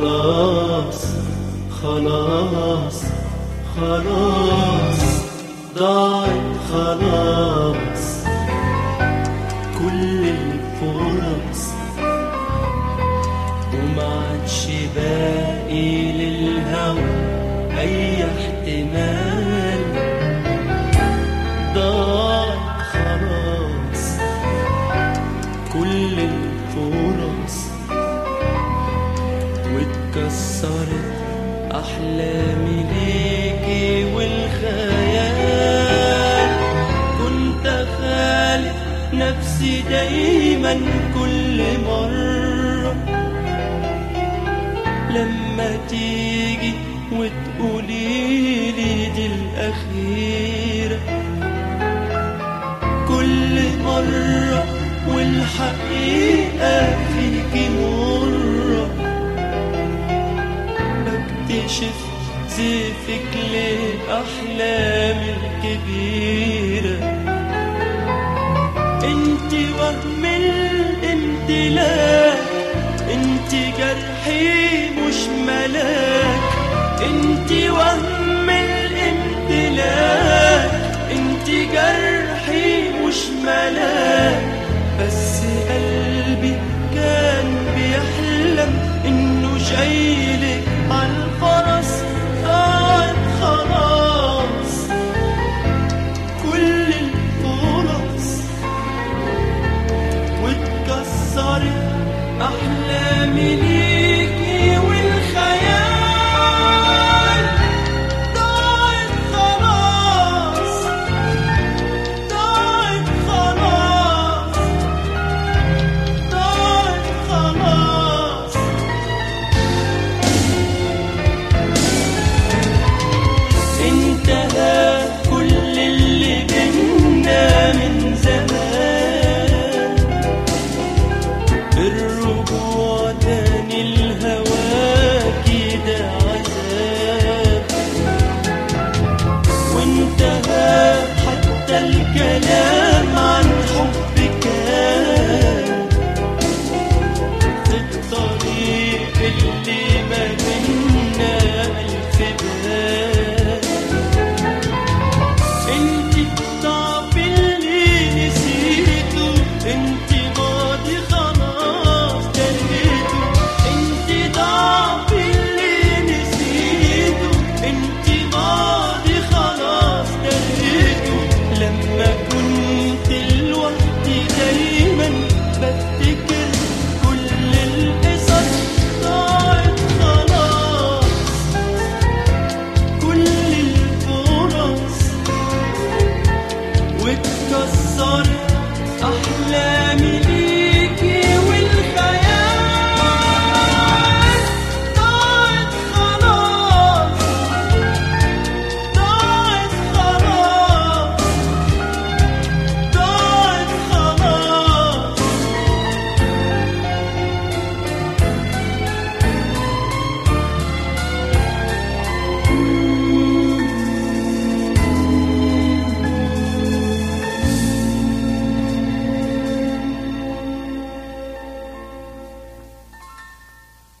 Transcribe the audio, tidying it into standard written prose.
خلاص خلاص خلاص ضاعت خلاص كل الفرص، ومعادش باقي للهوى أي احتمال. ضاعت خلاص كل الفرص، واتكسرت أحلامي ليكي والخيال. كنت أخالف نفسي دايما كل مرة لما تيجي وتقوليلي دي الأخيرة. كل مرة والحقيقة فيكي مرة، بكتشف زيفك لأحلامي الكبيرة. انتي وهم الامتلاك، انتي جرحي مش ملاك. انتي وهم الامتلاك، انتي جرحي مش ملاك. بس قلبي كان بيحلم انه شايلك عالفرس. ضاعت خلاص كل الفرص، واتكسرت أحلامي ليكي والخيال. ضاعت خلاص ضاعت خلاص ضاعت خلاص. انتهى كل اللي بينا من زمان.